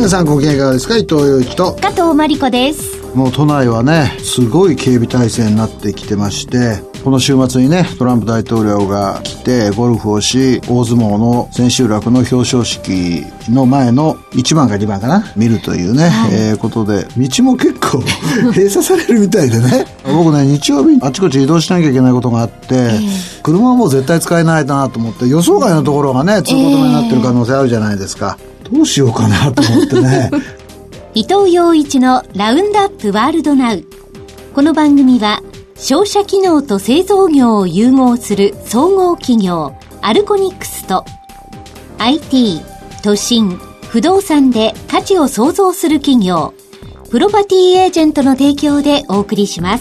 皆さんご機嫌いかがですか。伊藤洋一と加藤真理子です。 もう都内はねすごい警備体制になってきてまして、この週末にねトランプ大統領が来てゴルフをし、大相撲の千秋楽の表彰式の前の1番か2番かな見るというね、ことで道も結構閉鎖されるみたいでね僕ね日曜日あちこち移動しなきゃいけないことがあって、車はもう絶対使えないなと思って、予想外のところがね通行止めになってる可能性あるじゃないですか。どうしようかなと思ってね伊藤洋一のラウンドアップワールドナウ。この番組は商社機能と製造業を融合する総合企業アルコニックスと IT、都心、不動産で価値を創造する企業プロパティエージェントの提供でお送りします。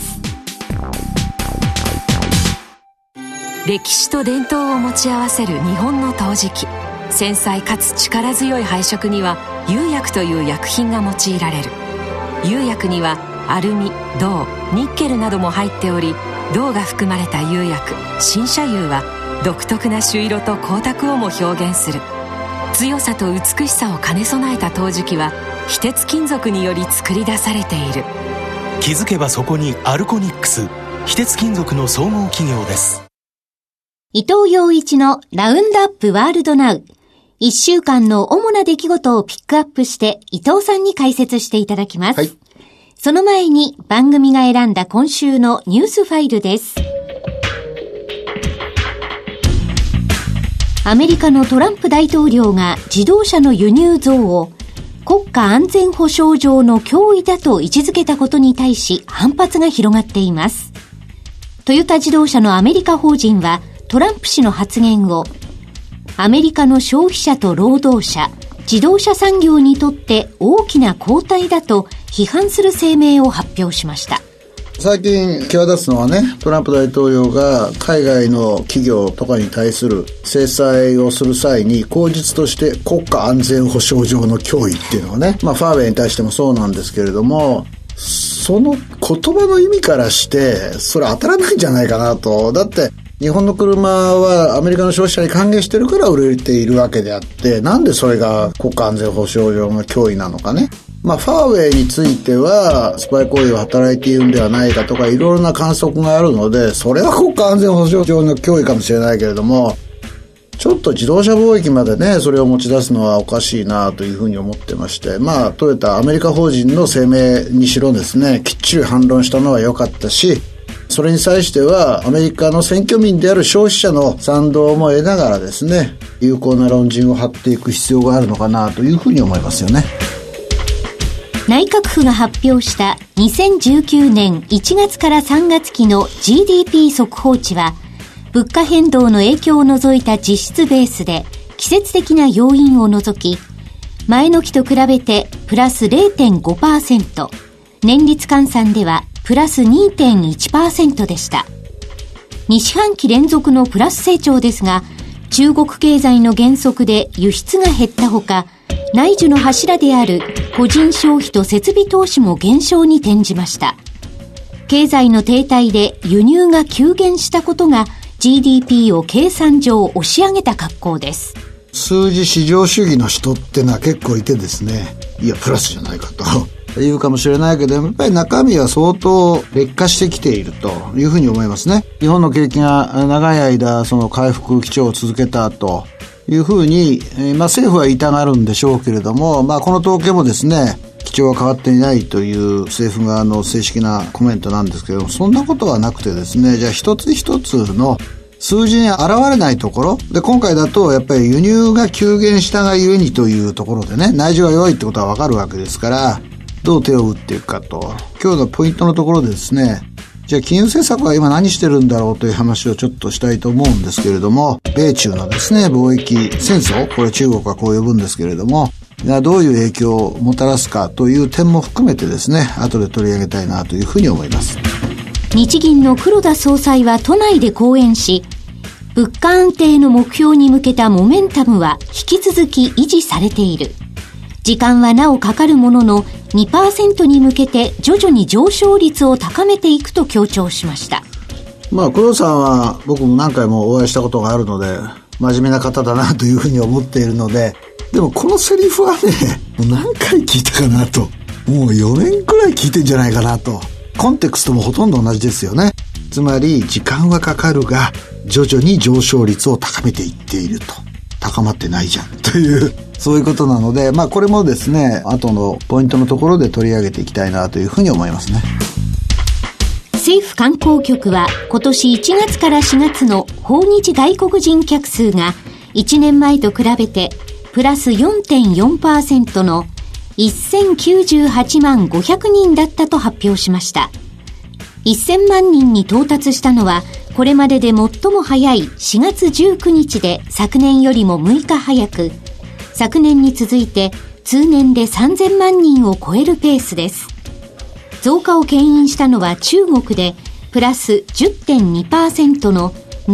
歴史と伝統を持ち合わせる日本の陶磁器。繊細かつ力強い配色には釉薬という薬品が用いられる。釉薬にはアルミ、銅、ニッケルなども入っており、銅が含まれた釉薬新車釉は独特な朱色と光沢をも表現する。強さと美しさを兼ね備えた陶磁器は非鉄金属により作り出されている。 気づけばそこにアルコニックス、非鉄金属の総合企業です。 伊藤洋一のラウンドアップワールドナウ。1週間の主な出来事をピックアップして伊藤さんに解説していただきます。はい、その前に番組が選んだ今週のニュースファイルです。アメリカのトランプ大統領が自動車の輸入増を国家安全保障上の脅威だと位置づけたことに対し反発が広がっています。トヨタ自動車のアメリカ法人はトランプ氏の発言をアメリカの消費者と労働者、自動車産業にとって大きな後退だと批判する声明を発表しました。 最近際立つのはね、トランプ大統領が海外の企業とかに対する制裁をする際に口実として国家安全保障上の脅威っていうのはね、ファーウェイに対してもそうなんですけれども、その言葉の意味からしてそれ当たらないんじゃないかなと。だって日本の車はアメリカの消費者に還元してるから売れているわけであって、なんでそれが国家安全保障上の脅威なのかね。ファーウェイについてはスパイ行為を働いているんではないかとかいろいろな観測があるので、それは国家安全保障上の脅威かもしれないけれども、ちょっと自動車貿易までねそれを持ち出すのはおかしいなというふうに思ってまして、トヨタアメリカ法人の声明にしろですね、きっちり反論したのは良かったし、それに際してはアメリカの選挙民である消費者の賛同も得ながらですね、有効な論陣を張っていく必要があるのかなというふうに思いますよね。 内閣府が発表した2019年1月から3月期の GDP 速報値は、物価変動の影響を除いた実質ベースで季節的な要因を除き、前の期と比べてプラス 0.5%、年率換算ではプラス 2.1% でした。2四半期連続のプラス成長ですが、中国経済の減速で輸出が減ったほか、内需の柱である個人消費と設備投資も減少に転じました。経済の停滞で輸入が急減したことが GDP を計算上押し上げた格好です。 数字至上主義の人ってのは結構いてですね、いやプラスじゃないかと言うかもしれないけど、やっぱり中身は相当劣化してきているというふうに思いますね。日本の景気が長い間その回復基調を続けたというふうに、政府は言いたがるんでしょうけれども、この統計もですね基調は変わっていないという政府側の正式なコメントなんですけれども、そんなことはなくてですね、じゃあ一つ一つの数字に現れないところで、今回だとやっぱり輸入が急減したがゆえにというところでね、内需が弱いってことはわかるわけですから、どう手を打っていくかと。今日のポイントのところでですね、じゃあ金融政策は今何してるんだろうという話をちょっとしたいと思うんですけれども、米中のですね貿易戦争、これ中国はこう呼ぶんですけれども、どういう影響をもたらすかという点も含めてですね、後で取り上げたいなというふうに思います。 日銀の黒田総裁は都内で講演し、物価安定の目標に向けたモメンタムは引き続き維持されている。時間はなおかかるものの 2% に向けて徐々に上昇率を高めていくと強調しました。 黒田さんは僕も何回もお会いしたことがあるので真面目な方だなというふうに思っているので、 でもこのセリフはね、もう何回聞いたかなと。もう4年くらい聞いてんじゃないかなと。コンテクストもほとんど同じですよね。つまり時間はかかるが徐々に上昇率を高めていっていると。高まってないじゃんというそういうことなので、これもですね、後のポイントのところで取り上げていきたいなというふうに思いますね。 政府観光局は今年1月から4月の訪日外国人客数が1年前と比べてプラス 4.4% の1098万500人だったと発表しました。1000万人に到達したのはこれまでで最も早い4月19日で昨年よりも6日早く、昨年に続いて通年で3000万人を超えるペースです。増加を牽引したのは中国でプラス 10.2% の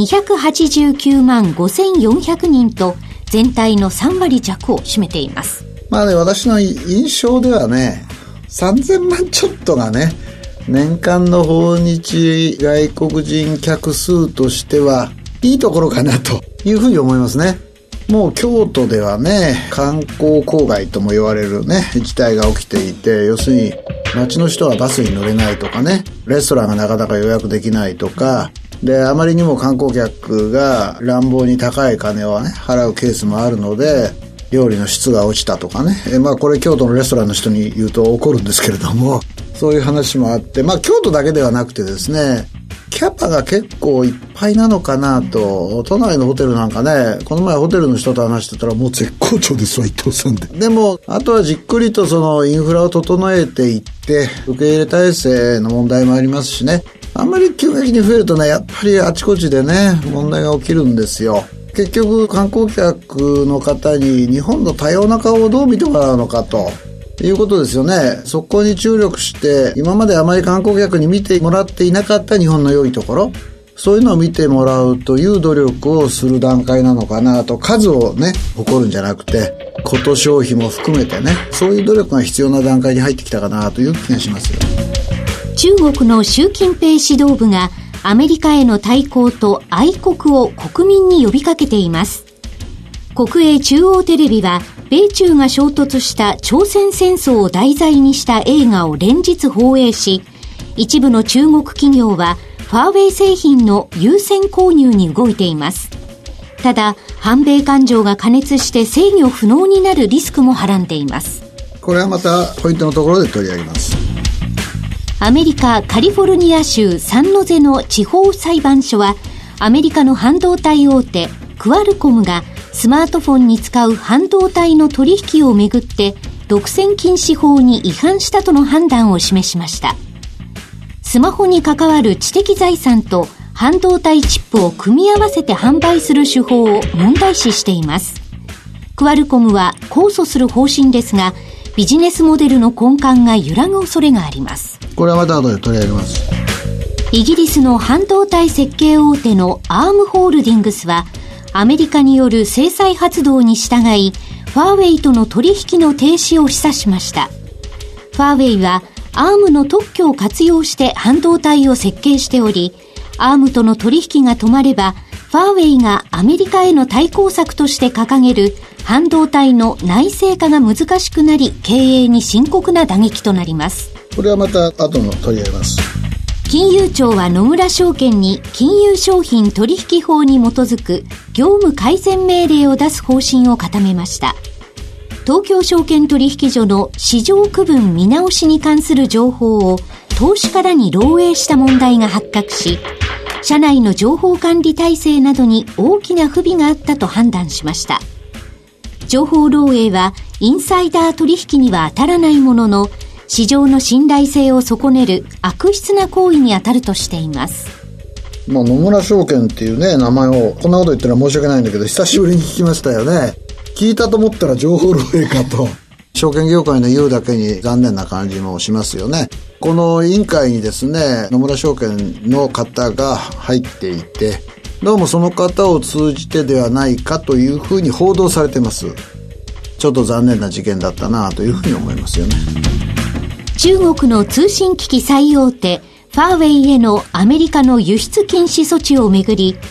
289万5400人と全体の3割弱を占めています。 私の印象ではね、3000万ちょっとがね、年間の訪日外国人客数としてはいいところかなというふうに思いますね。もう京都ではね、観光郊外とも言われるね、事態が起きていて、要するに街の人はバスに乗れないとかね、レストランがなかなか予約できないとか、で、あまりにも観光客が乱暴に高い金をね、払うケースもあるので、料理の質が落ちたとかね。これ京都のレストランの人に言うと怒るんですけれども、そういう話もあって、京都だけではなくてですね、キャパが結構いっぱいなのかなと。都内のホテルなんかね、この前ホテルの人と話してたらもう絶好調ですわ、伊藤さんで。でも、あとはじっくりとそのインフラを整えていって、受け入れ体制の問題もありますしね。あんまり急激に増えるとね、やっぱりあちこちでね、問題が起きるんですよ。結局観光客の方に日本の多様な顔をどう見てもらうのかということですよね。そこに注力して今まであまり観光客に見てもらっていなかった日本の良いところ、そういうのを見てもらうという努力をする段階なのかなと。数をね誇るんじゃなくてこと消費も含めてね、そういう努力が必要な段階に入ってきたかなという気がしますよ。 中国の習近平指導部がアメリカへの対抗と愛国を国民に呼びかけています。国営中央テレビは米中が衝突した朝鮮戦争を題材にした映画を連日放映し、一部の中国企業はファーウェイ製品の優先購入に動いています。ただ、反米感情が過熱して制御不能になるリスクもはらんでいます。 これはまたポイントのところで取り上げます。 アメリカカリフォルニア州サンノゼの地方裁判所は、アメリカの半導体大手クアルコムがスマートフォンに使う半導体の取引をめぐって独占禁止法に違反したとの判断を示しました。スマホに関わる知的財産と半導体チップを組み合わせて販売する手法を問題視しています。クアルコムは控訴する方針ですが、ビジネスモデルの根幹が揺らぐ恐れがあります。 これはまた後で取り上げます。 イギリスの半導体設計大手のアームホールディングスは、アメリカによる制裁発動に従い、ファーウェイとの取引の停止を示唆しました。ファーウェイは、アームの特許を活用して半導体を設計しており、アームとの取引が止まれば、ファーウェイがアメリカへの対抗策として掲げる半導体の内製化が難しくなり、経営に深刻な打撃となります。 これはまた後の取り上げます。 金融庁は野村証券に金融商品取引法に基づく業務改善命令を出す方針を固めました。東京証券取引所の市場区分見直しに関する情報を投資家らに漏洩した問題が発覚し、社内の情報管理体制などに大きな不備があったと判断しました。情報漏洩はインサイダー取引には当たらないものの、市場の信頼性を損ねる悪質な行為に当たるとしています。 野村証券っていうね、名前をこんなこと言ったら申し訳ないんだけど、久しぶりに聞きましたよね。聞いたと思ったら情報漏洩かと。証券業界の言うだけに残念な感じもしますよね。この委員会にですね、野村証券の方が入っていて、どうもその方を通じてではないかというふうに報道されてます。ちょっと残念な事件だったなというふうに思いますよね。 中国の通信機器最大手ファーウェイへのアメリカの輸出禁止措置をめぐり、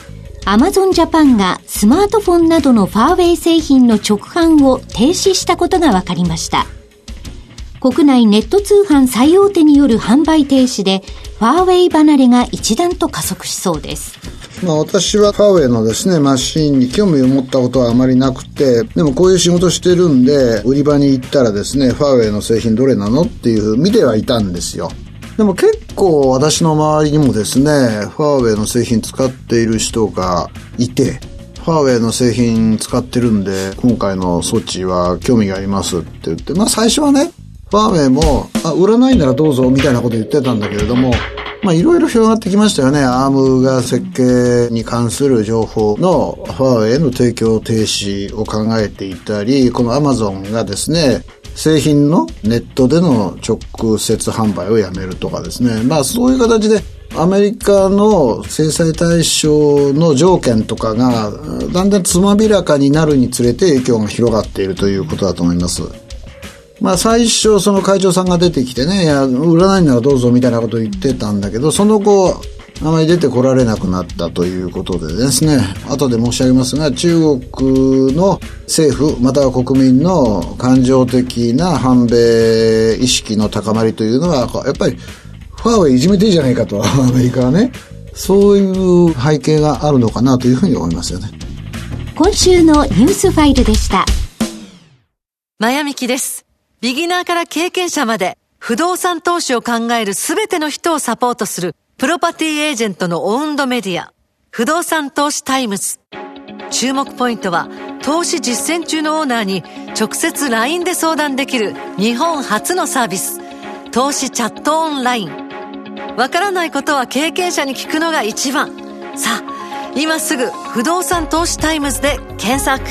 アマゾンジャパンがスマートフォンなどのファーウェイ製品の直販を停止したことが分かりました。国内ネット通販最大手による販売停止でファーウェイ離れが一段と加速しそうです。 私はファーウェイのですねマシンに興味を持ったことはあまりなくて、でもこういう仕事してるんで売り場に行ったらですねファーウェイの製品どれなのっていう見てはいたんですよ。でも結構私の周りにもですねファーウェイの製品使っている人がいて、ファーウェイの製品使ってるんで今回の措置は興味がありますって言って、最初はねファーウェイも売らないならどうぞみたいなこと言ってたんだけれども、いろいろ広がってきましたよね。アームが設計に関する情報のファーウェイの提供停止を考えていたり、このアマゾンがですね製品のネットでの直接販売をやめるとかですね、そういう形でアメリカの制裁対象の条件とかがだんだんつまびらかになるにつれて影響が広がっているということだと思います。最初その会長さんが出てきてね、いや売らないならどうぞみたいなことを言ってたんだけど、その後あまり出てこられなくなったということでですね、後で申し上げますが、中国の政府または国民の感情的な反米意識の高まりというのはやっぱりファーウェイいじめていいじゃないかと、アメリカはね、そういう背景があるのかなというふうに思いますよね。 今週のニュースファイルでした。 マヤミキです。ビギナーから経験者まで不動産投資を考えるすべての人をサポートするプロパティエージェントのオウンドメディア、不動産投資タイムズ。注目ポイントは投資実践中のオーナーに直接 LINE で相談できる日本初のサービス、投資チャットオンライン。わからないことは経験者に聞くのが一番。さあ今すぐ不動産投資タイムズで検索。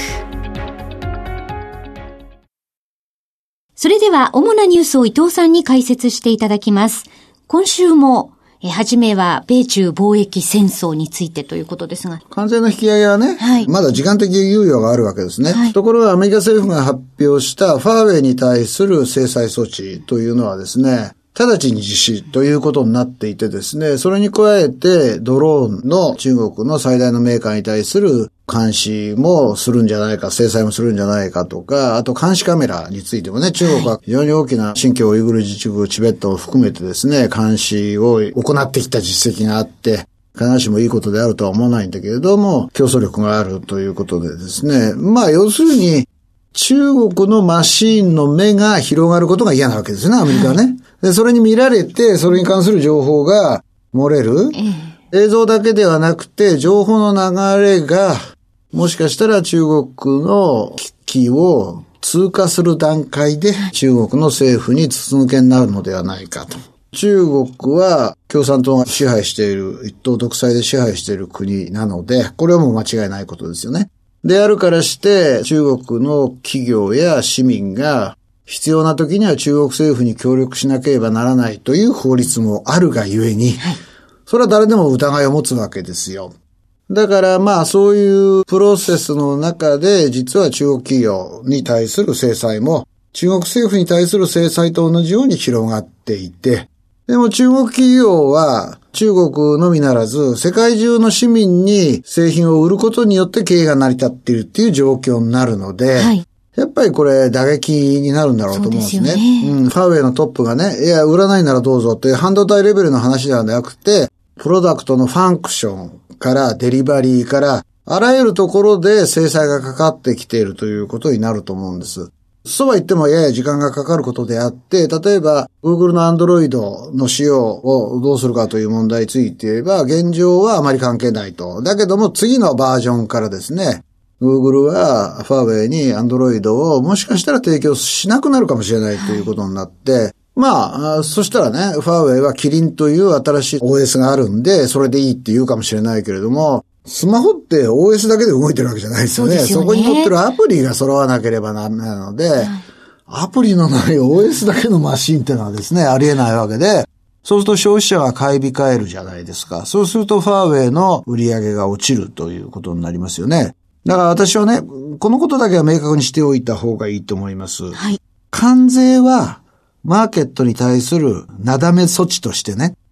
それでは主なニュースを伊藤さんに解説していただきます。今週もはじめは米中貿易戦争についてということですが、 関税の引き上げはね、まだ時間的猶予があるわけですね。ところがアメリカ政府が発表したファーウェイに対する制裁措置というのはですね、直ちに実施ということになっていてですね、それに加えてドローンの中国の最大のメーカーに対する監視もするんじゃないか、制裁もするんじゃないかとか、あと監視カメラについてもね、中国は非常に大きな新疆ウイグル自治区、チベットを含めてですね、監視を行ってきた実績があって、必ずしもいいことであるとは思わないんだけれども、競争力があるということでですね、要するに中国のマシーンの目が広がることが嫌なわけですね、アメリカはね。で、それに見られて、それに関する情報が漏れる。映像だけではなくて、情報の流れが、もしかしたら中国の危機を通過する段階で、中国の政府に筒抜けになるのではないかと。中国は共産党が支配している、一党独裁で支配している国なので、これはもう間違いないことですよね。であるからして、中国の企業や市民が、必要な時には中国政府に協力しなければならないという法律もあるがゆえに、それは誰でも疑いを持つわけですよ。だからそういうプロセスの中で実は中国企業に対する制裁も中国政府に対する制裁と同じように広がっていて、でも中国企業は中国のみならず世界中の市民に製品を売ることによって経営が成り立っているっていう状況になるので、やっぱりこれ打撃になるんだろうと思うんですね。ファーウェイのトップがね、いや売らないならどうぞって半導体レベルの話ではなくて、プロダクトのファンクションからデリバリーからあらゆるところで制裁がかかってきているということになると思うんです。そうは言ってもやや時間がかかることであって、例えば Google の Android の使用をどうするかという問題について言えば現状はあまり関係ないと。だけども次のバージョンからですね、Google はファーウェイに Android をもしかしたら提供しなくなるかもしれないということになって、そしたらね、ファーウェイはキリンという新しい OS があるんで、それでいいって言うかもしれないけれども、スマホって OS だけで動いてるわけじゃないですよね。そこに載ってるアプリが揃わなければならないので、アプリのない OS だけのマシンってのはですね、ありえないわけで、そうすると消費者が買い控えるじゃないですか。そうするとファーウェイの売り上げが落ちるということになりますよね。だから私はね、このことだけは明確にしておいた方がいいと思います。関税はマーケットに対するなだめ措置としてね、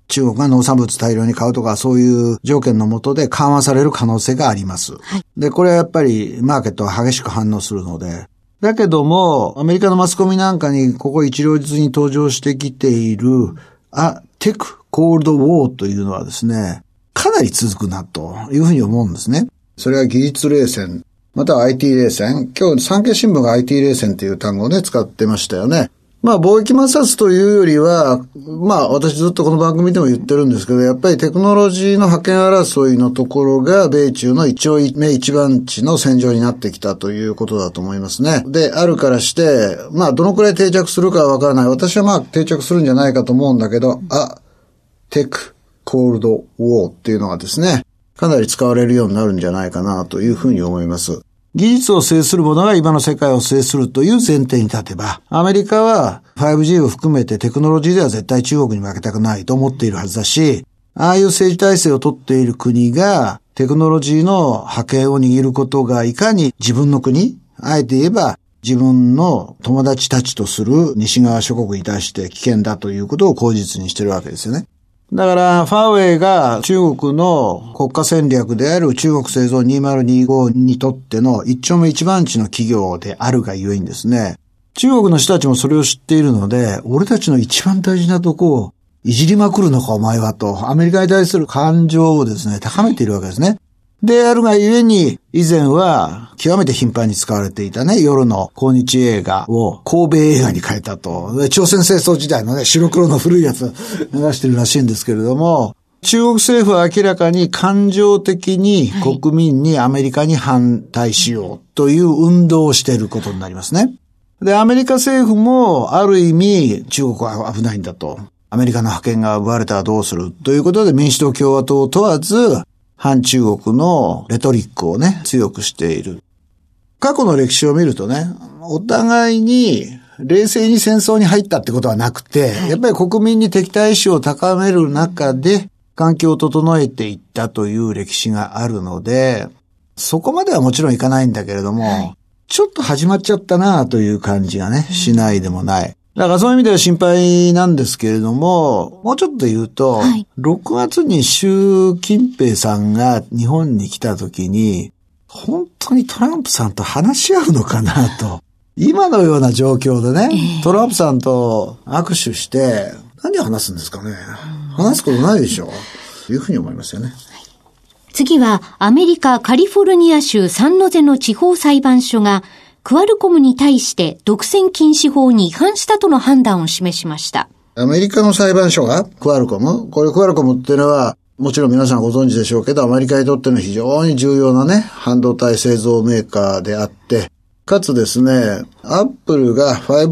中国が農産物大量に買うとか、そういう条件の下で緩和される可能性があります。はい、で、これはやっぱりマーケットは激しく反応するので、だけども、アメリカのマスコミなんかにここ一両日に登場してきている、テクコールドウォーというのはですね、かなり続くなというふうに思うんですね。それは技術冷戦、または IT 冷戦。今日産経新聞が IT 冷戦という単語をね、使ってましたよね。貿易摩擦というよりは、私ずっとこの番組でも言ってるんですけど、やっぱりテクノロジーの覇権争いのところが米中の一丁目一番地の戦場になってきたということだと思いますね。で、あるからして、どのくらい定着するかはわからない。私は定着するんじゃないかと思うんだけど、テクコールドウォーっていうのがですね、かなり使われるようになるんじゃないかなというふうに思います。技術を制する者が今の世界を制するという前提に立てば、アメリカは 5G を含めてテクノロジーでは絶対中国に負けたくないと思っているはずだし、ああいう政治体制を取っている国がテクノロジーの覇権を握ることがいかに自分の国、あえて言えば自分の友達たちとする西側諸国に対して危険だということを口実にしているわけですよね。だから、ファーウェイが中国の国家戦略である中国製造2025にとっての一丁目一番地の企業であるがゆえにですね、中国の人たちもそれを知っているので、俺たちの一番大事なとこをいじりまくるのかお前はと、アメリカに対する感情をですね、高めているわけですね。であるがゆえに、以前は極めて頻繁に使われていたね、夜の抗日映画を神戸映画に変えたと。朝鮮戦争時代のね、白黒の古いやつ流してるらしいんですけれども、中国政府は明らかに感情的に国民にアメリカに反対しようという運動をしていることになりますね。で、アメリカ政府もある意味中国は危ないんだと。アメリカの覇権が奪われたらどうするということで民主党共和党を問わず、反中国のレトリックをね、強くしている。過去の歴史を見るとね、お互いに冷静に戦争に入ったってことはなくて、やっぱり国民に敵対意識を高める中で環境を整えていったという歴史があるので、そこまではもちろんいかないんだけれども、ちょっと始まっちゃったなという感じがね、しないでもない。だからそういう意味では心配なんですけれども、もうちょっと言うと、6月に習近平さんが日本に来た時に、本当にトランプさんと話し合うのかなと。今のような状況でね、トランプさんと握手して、何を話すんですかね。話すことないでしょ。というふうに思いますよね。 次はアメリカカリフォルニア州サンノゼの地方裁判所がクアルコムに対して独占禁止法に違反したとの判断を示しました。 アメリカの裁判所がクアルコム、これクアルコムっていうのはもちろん皆さんご存知でしょうけど、アメリカにとっての非常に重要なね、半導体製造メーカーであって、かつですね、アップルが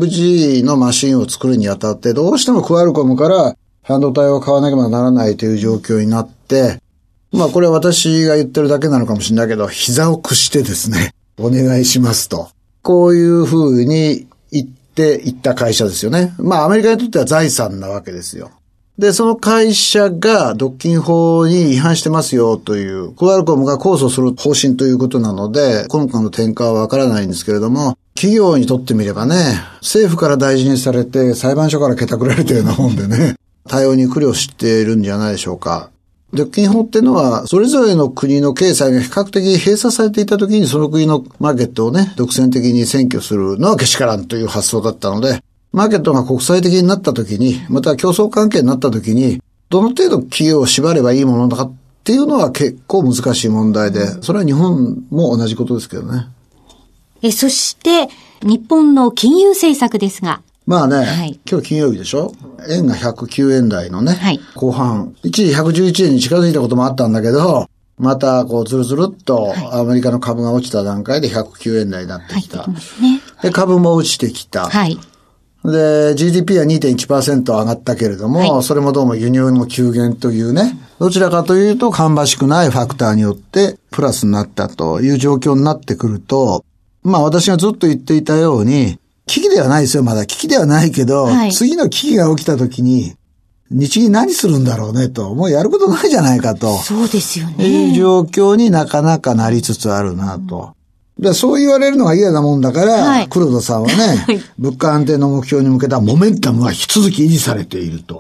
5G のマシンを作るにあたってどうしてもクアルコムから半導体を買わなければならないという状況になって、これは私が言ってるだけなのかもしれないけど、膝を屈してですね、お願いしますと。こういう風に言っていった会社ですよね。アメリカにとっては財産なわけですよ。で、その会社が独禁法に違反してますよという、クアルコムが控訴する方針ということなので、今回の転換はわからないんですけれども、企業にとってみればね、政府から大事にされて裁判所からけたくられたようなもんでね、対応に苦慮しているんじゃないでしょうか。独禁法っていうのは、それぞれの国の経済が比較的閉鎖されていた時にその国のマーケットをね、独占的に占拠するのはけしからんという発想だったので、マーケットが国際的になった時に、また競争関係になった時に、どの程度企業を縛ればいいものかっていうのは結構難しい問題で、それは日本も同じことですけどね。 そして、日本の金融政策ですが、 今日金曜日でしょ？円が109円台のね、後半、一時111円に近づいたこともあったんだけど、またずるずるっとアメリカの株が落ちた段階で109円台になってきた。で、株も落ちてきた。で、GDP は 2.1% 上がったけれども、それもどうも輸入の急減というね、どちらかというと芳しくないファクターによってプラスになったという状況になってくると、私がずっと言っていたように、危機ではないですよ、まだ。危機ではないけど、次の危機が起きた時に、日銀何するんだろうねと、もうやることないじゃないかと。 そうですよね。 いう状況になかなかなりつつあるなと。でそう言われるのが嫌なもんだから、黒田さんはね、物価安定の目標に向けたモメンタムは引き続き維持されていると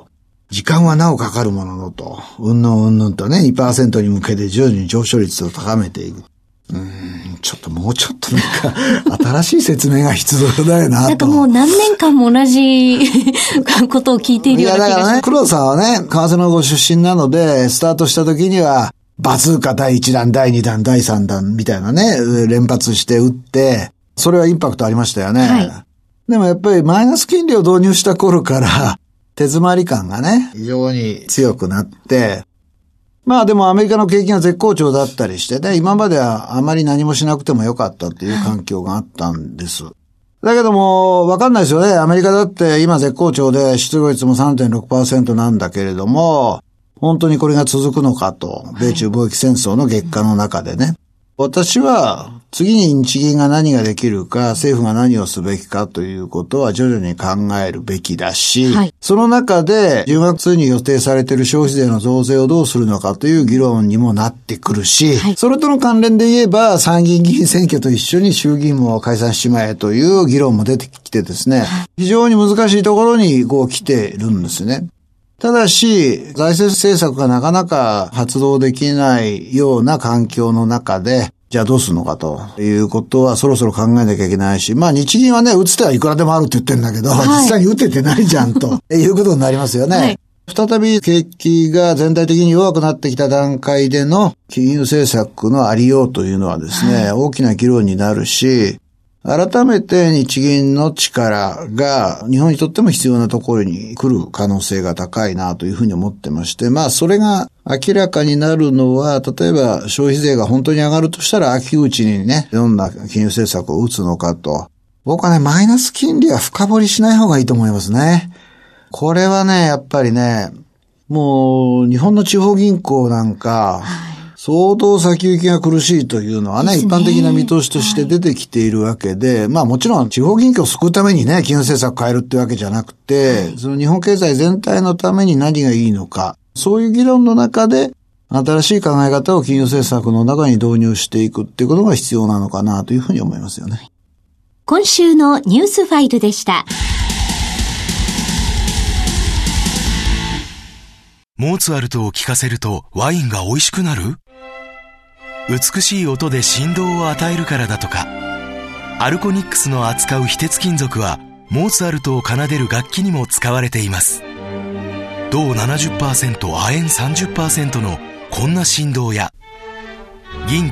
時間はなおかかるもののと、うんぬんとね、2% に向けて徐々に上昇率を高めていく。ちょっともうちょっとなんか、新しい説明が必要だよなと。 なんかもう何年間も同じことを聞いているような気がします。いや、だからね、黒田さんはね、為替のご出身なので、スタートした時には、バズーカ第1弾、第2弾、第3弾みたいなね、連発して打って、それはインパクトありましたよね。はい。でもやっぱりマイナス金利を導入した頃から、手詰まり感がね、非常に強くなって、まあでもアメリカの景気が絶好調だったりしてね、今まではあまり何もしなくてもよかったっていう環境があったんです。だけども、わかんないですよね。アメリカだって今絶好調で失業率も 3.6% なんだけれども、本当にこれが続くのかと、米中貿易戦争の激化の中でね。私は次に日銀が何ができるか、政府が何をすべきかということは徐々に考えるべきだし、はい、その中で10月に予定されている消費税の増税をどうするのかという議論にもなってくるし、はい、それとの関連で言えば参議院議員選挙と一緒に衆議院も解散しちまえという議論も出てきてですね、非常に難しいところに来ているんですね。ただし、財政政策がなかなか発動できないような環境の中で、じゃあどうするのかということはそろそろ考えなきゃいけないし、まあ日銀はね、打つ手はいくらでもあるって言ってるんだけど、はい、実際に打ててないじゃんということになりますよね。はい、再び景気が全体的に弱くなってきた段階での金融政策のありようというのはですね、はい、大きな議論になるし、改めて日銀の力が日本にとっても必要なところに来る可能性が高いなというふうに思ってまして、まあそれが明らかになるのは、例えば消費税が本当に上がるとしたら秋口にね、どんな金融政策を打つのかと。僕はね、マイナス金利は深掘りしない方がいいと思いますね。これはね、やっぱりね、もう日本の地方銀行なんか、相当先行きが苦しいというのはね、一般的な見通しとして出てきているわけで、まあもちろん地方銀行を救うためにね、金融政策を変えるってわけじゃなくて、その日本経済全体のために何がいいのか、そういう議論の中で、新しい考え方を金融政策の中に導入していくっていうことが必要なのかなというふうに思いますよね。 今週のニュースファイルでした。 モーツァルトを聴かせるとワインが美味しくなる？美しい音で振動を与えるからだとか。アルコニックスの扱う非鉄金属はモーツァルトを奏でる楽器にも使われています。銅 70% 亜鉛 30% のこんな振動や銀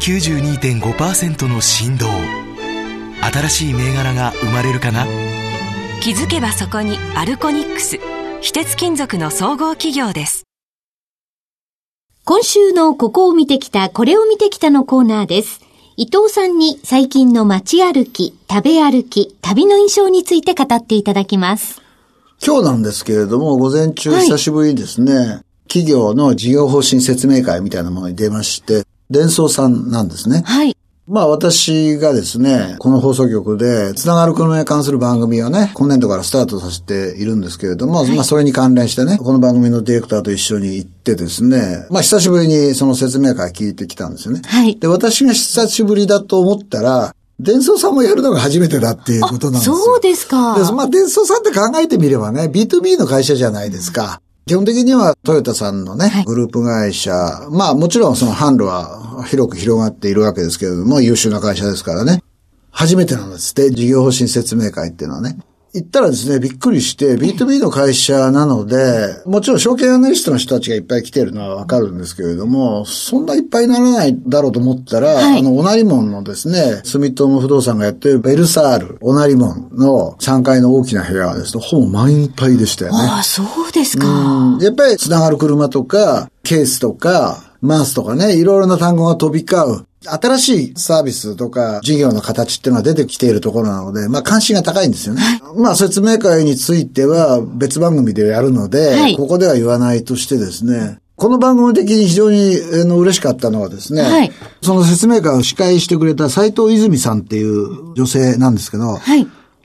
92.5% の振動、新しい銘柄が生まれるかな。 気づけばそこにアルコニックス、非鉄金属の総合企業です。 今週のここを見てきた、これを見てきたのコーナーです。伊藤さんに最近の街歩き、食べ歩き、旅の印象について語っていただきます。 今日なんですけれども、午前中久しぶりにですね、企業の事業方針説明会みたいなものに出まして、デンソーさんなんですね。はい。まあ私がですね、この放送局でつながる車に関する番組をね、今年度からスタートさせているんですけれども、はい、まあそれに関連してね、この番組のディレクターと一緒に行ってですね、まあ久しぶりにその説明会聞いてきたんですよね。はい。で、私が久しぶりだと思ったら、デンソーさんもやるのが初めてだっていうことなんですよ。 そうですか。 で、まあデンソーさんって考えてみればね、B2B の会社じゃないですか。基本的にはトヨタさんのね、はい、グループ会社、まあもちろんその販路は広く広がっているわけですけれども、優秀な会社ですからね。初めてなんですって、事業方針説明会っていうのはね。行ったらですね、びっくりして、B2B の会社なので、もちろん証券アナリストの人たちがいっぱい来てるのはわかるんですけれども、そんないっぱいにならないだろうと思ったら、はい、おなりもんのですね、住友不動産がやってるベルサール、おなりもんの3階の大きな部屋はですね、ほぼ満杯でしたよね。 ああ、そうですか。 やっぱりつながる車とか、ケースとか、マウスとかね、いろいろな単語が飛び交う。新しいサービスとか事業の形っていうのは出てきているところなので、まあ関心が高いんですよね。まあ説明会については別番組でやるので、はい、ここでは言わないとしてですね、この番組的に非常に嬉しかったのはですね、はい、その説明会を司会してくれた斉藤泉さんっていう女性なんですけど、はい、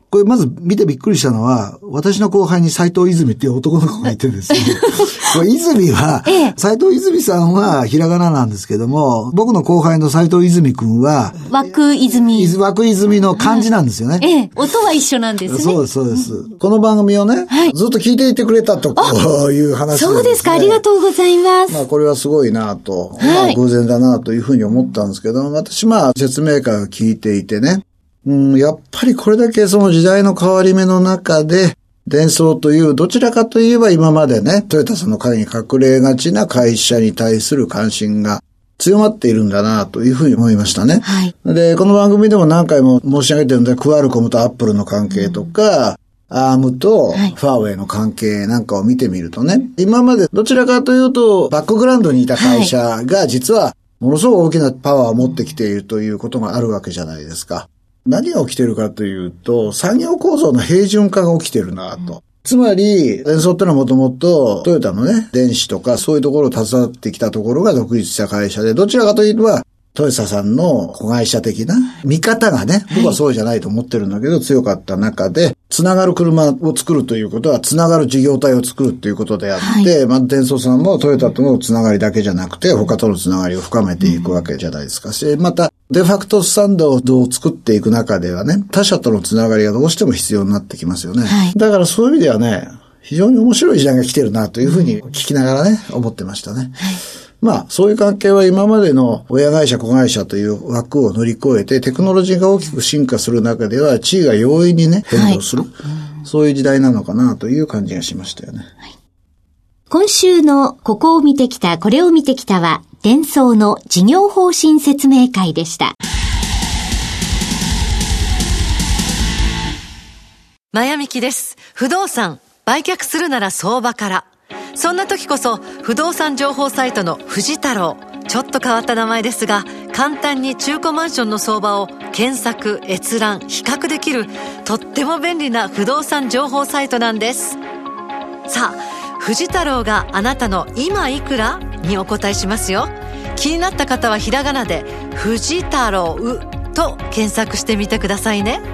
これまず見てびっくりしたのは、私の後輩に斉藤泉っていう男の子がいてですね。これ泉は、斉藤泉さんはひらがななんですけども、僕の後輩の斉藤泉くんは、 枠泉の漢字なんですよね。 音は一緒なんですね。 そうです、そうです。この番組をね、ずっと聞いていてくれたという話ですね。 そうですか、ありがとうございます。 これはすごいなと、偶然だなというふうに思ったんですけど、私説明会を聞いていてね、やっぱりこれだけその時代の変わり目の中で、デンソーというどちらかといえば今までね、トヨタさんの陰に隠れがちな会社に対する関心が強まっているんだなというふうに思いましたね。はい。で、この番組でも何回も申し上げてるんで、クアルコムとアップルの関係とか、アームとファーウェイの関係なんかを見てみるとね、今までどちらかというとバックグラウンドにいた会社が実はものすごく大きなパワーを持ってきているということがあるわけじゃないですか。何が起きてるかというと、産業構造の平準化が起きてるなと。つまり、デンソーってのはもともとトヨタのね、電子とかそういうところを携わってきたところが独立した会社で、どちらかといえば、トヨタさんの子会社的な見方がね、僕はそうじゃないと思ってるんだけど、強かった中で、つながる車を作るということは、つながる事業体を作るということであって、デンソーさんもトヨタとのつながりだけじゃなくて、他とのつながりを深めていくわけじゃないですか。また、デファクトスタンダードを作っていく中ではね、他社とのつながりがどうしても必要になってきますよね。だからそういう意味ではね、非常に面白い時代が来てるなというふうに聞きながらね、思ってましたね。そういう関係は今までの親会社子会社という枠を乗り越えて、テクノロジーが大きく進化する中では地位が容易にね、変動する。そういう時代なのかなという感じがしましたよね。 今週のここを見てきた、これを見てきたは、デンソーの事業方針説明会でした。 マヤミキです。不動産、売却するなら相場から。そんな時こそ不動産情報サイトの富士太郎、ちょっと変わった名前ですが、簡単に中古マンションの相場を検索、閲覧、比較できるとっても便利な不動産情報サイトなんです。さあ、富士太郎があなたの今いくらにお答えしますよ。気になった方はひらがなで富士太郎と検索してみてくださいね。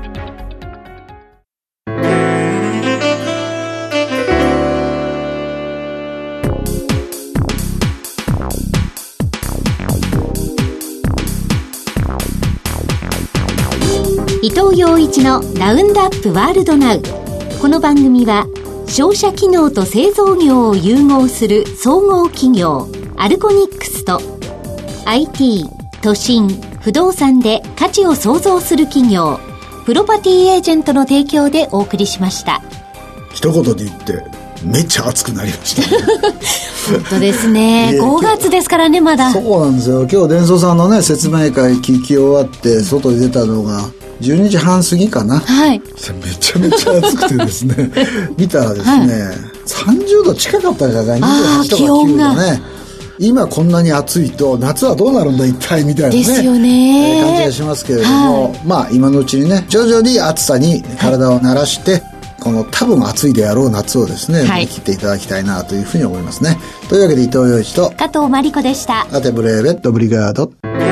伊藤洋一のラウンドアップワールドナウ。この番組は商社機能と製造業を融合する総合企業アルコニックスと IT、都心、不動産で価値を創造する企業プロパティエージェントの提供でお送りしました。 一言で言ってめっちゃ熱くなりましたね。 本当ですね。5月ですからね、まだ。 そうなんですよ。今日デンソーさんのね説明会聞き終わって外に出たのが12時半過ぎかな。めちゃめちゃ暑くてですね見たらですね、30度近かったじゃない、28とか9度ね。今こんなに暑いと夏はどうなるんだ一体みたいなねですよね、 感じがしますけれども、今のうちにね徐々に暑さに体を慣らして、この多分暑いであろう夏をですね、乗り切っていただきたいなというふうに思いますね。というわけで伊藤洋一と加藤真理子でした。 アテブレーベットブリガード。